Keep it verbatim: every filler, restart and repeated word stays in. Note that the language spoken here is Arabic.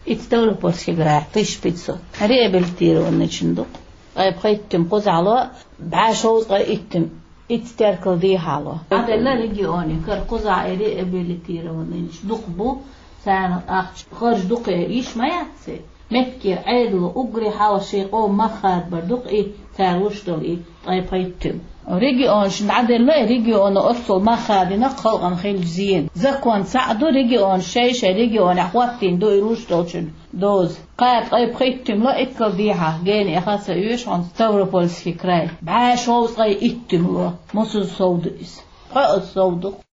اتستوروبولسكي غراح طيش بيتسو ريابلتيرو ونشندق أي بخيتم قزعلو بعاشوز أي اتم اتستركل دي حالو هذا لا ريجيوني كر قزع ريابلتيرو ونشندق بو سان أخش خرج دق إيش ما يحسي مفكر عيدلو أجري حاول شيء أو مخاد بردق إيه تاروش دول إيه أي بخيتم ريجيون شن عدل لا ريجيون أصل ما خادنا خلقا خيل زين زكوان سعدو ريجيون شيء شيء ريجيون أخواتين دو يروش دوشن دوز قاعد قيب خيتم لا إتكل ديها جاني أخاصة يوش عن ستاوروبولسكي كراي بعاش هو صغي إتم لا مصر صودس قاعد صودق